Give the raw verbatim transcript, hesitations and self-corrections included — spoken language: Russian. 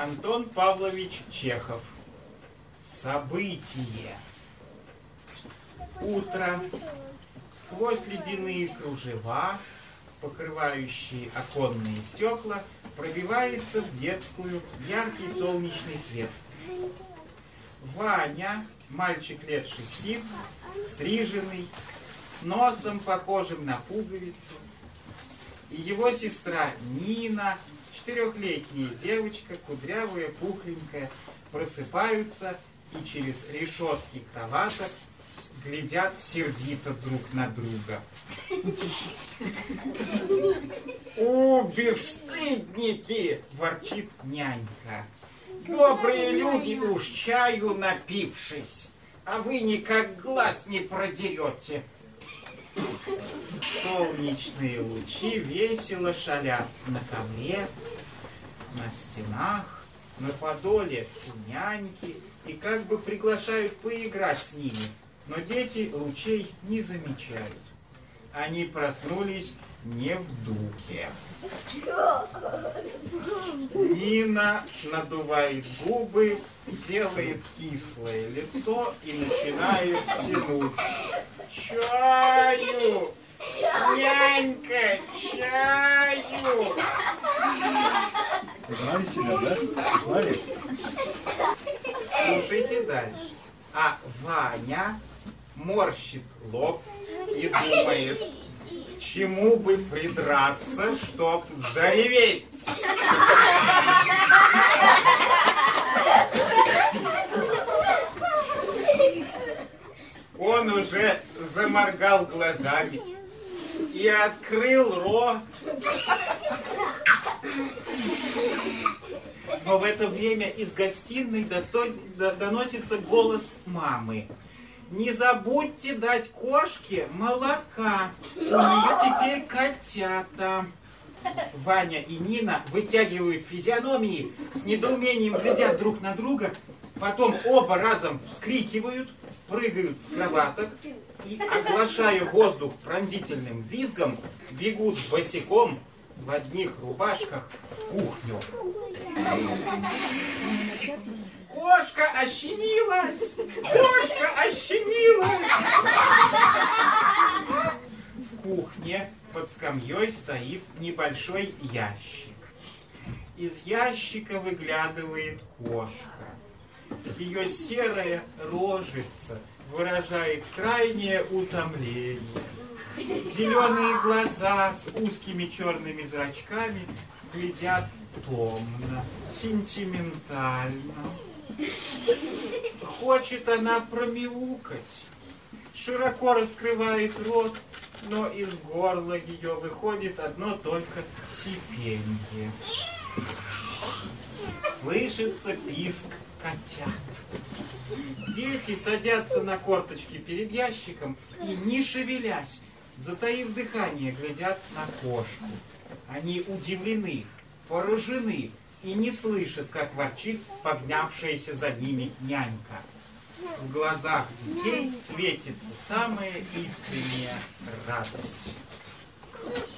Антон Павлович Чехов. Событие. Утро. Сквозь ледяные кружева, покрывающие оконные стекла, пробивается в детскую яркий солнечный свет. Ваня, мальчик лет шести, стриженный, с носом похожим на пуговицу, и его сестра Нина, четырехлетняя девочка, кудрявая, пухленькая, просыпаются и через решетки кроваток глядят сердито друг на друга. «У, бесстыдники!» — ворчит нянька. «Добрые люди уж чаю напившись, а вы никак глаз не продерете». Солнечные лучи весело шалят на ковре, на стенах, на подоле у няньки и как бы приглашают поиграть с ними. Но дети лучей не замечают. Они проснулись не в духе. Нина надувает губы, делает кислое лицо и начинает тянуть. «Чаю! Нянька, чаю!» Узнали себя, да? Узнали? Слушайте дальше. А Ваня морщит лоб и думает, к чему бы придраться, чтоб зареветь. Он уже заморгал глазами и открыл рот. Но в это время из гостиной достой... доносится голос мамы. «Не забудьте дать кошке молока, у нее теперь котята». Ваня и Нина вытягивают физиономии, с недоумением глядят друг на друга, потом оба разом вскрикивают, прыгают с кроваток и, оглашая воздух пронзительным визгом, бегут босиком в одних рубашках в кухню. «Кошка ощенилась! Кошка ощенилась!» В кухне под скамьей стоит небольшой ящик. Из ящика выглядывает кошка. Ее серая рожица выражает крайнее утомление. Зеленые глаза с узкими черными зрачками глядят томно, сентиментально. Хочет она промяукать, широко раскрывает рот, но из горла ее выходит одно только сипенье. Слышится писк котят. Дети садятся на корточки перед ящиком и, не шевелясь, затаив дыхание, глядят на кошку. Они удивлены, поражены и не слышат, как ворчит поднявшаяся за ними нянька. В глазах детей светится самая искренняя радость.